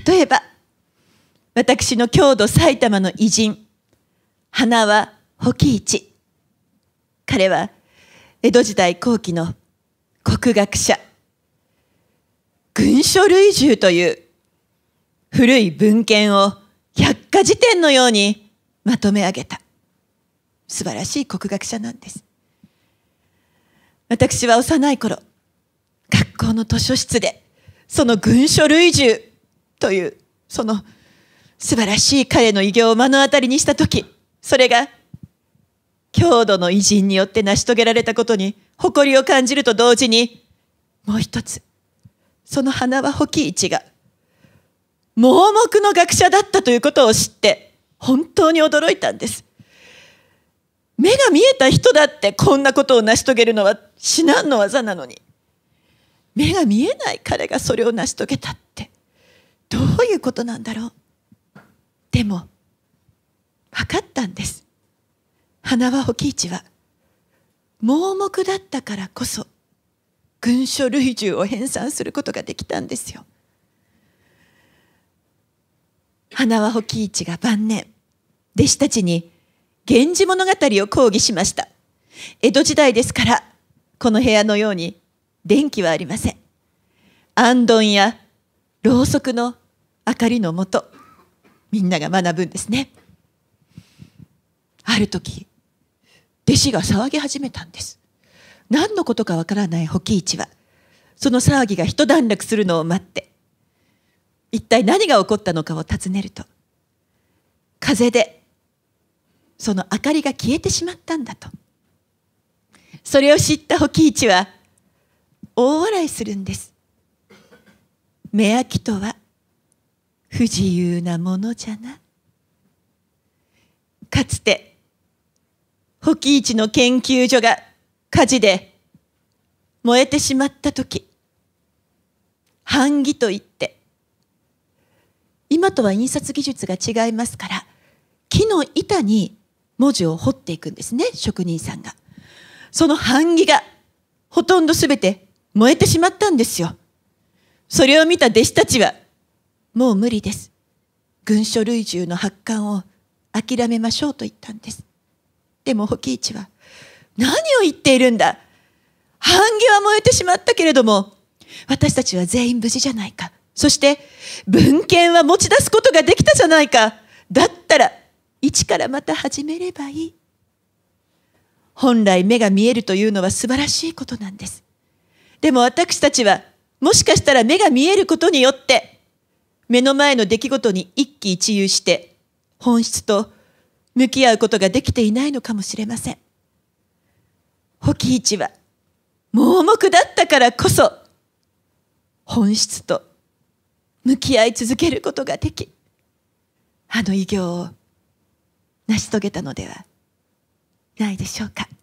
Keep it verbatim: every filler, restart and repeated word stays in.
例えば、私の郷土埼玉の偉人、花輪保喜一。彼は江戸時代後期の国学者、群書類従という古い文献を百科事典のようにまとめ上げた素晴らしい国学者なんです。私は幼い頃、学校の図書室でその群書類従というその素晴らしい彼の偉業を目の当たりにしたとき、それが郷土の偉人によって成し遂げられたことに誇りを感じると同時に、もう一つ、その花輪保喜一が盲目の学者だったということを知って本当に驚いたんです。目が見えた人だってこんなことを成し遂げるのは至難の業なのに、目が見えない彼がそれを成し遂げたってどういうことなんだろう。でも分かったんです。花輪保喜一は盲目だったからこそ群書類従を編纂することができたんですよ。花輪保喜一が晩年、弟子たちに源氏物語を講義しました。江戸時代ですから、この部屋のように電気はありません。行灯やろうそくの明かりのもと、みんなが学ぶんですね。ある時、弟子が騒ぎ始めたんです。何のことかわからない保喜一は、その騒ぎが一段落するのを待って、一体何が起こったのかを尋ねると、風でその明かりが消えてしまったんだと。それを知った保喜一は大笑いするんです。目開きとは不自由なものじゃな。かつて保喜一の研究所が火事で燃えてしまったとき、版木といって今とは印刷技術が違いますから、木の板に文字を彫っていくんですね、職人さんが。その版木がほとんどすべて燃えてしまったんですよ。それを見た弟子たちは、もう無理です。群書類従の発刊を諦めましょうと言ったんです。でも保喜一は、何を言っているんだ。版木は燃えてしまったけれども、私たちは全員無事じゃないか。そして文献は持ち出すことができたじゃないか。だったら一からまた始めればいい。本来目が見えるというのは素晴らしいことなんです。でも私たちはもしかしたら目が見えることによって目の前の出来事に一喜一憂して本質と向き合うことができていないのかもしれません。保喜一は盲目だったからこそ本質と向き合い続けることができ、あの偉業を成し遂げたのではないでしょうか。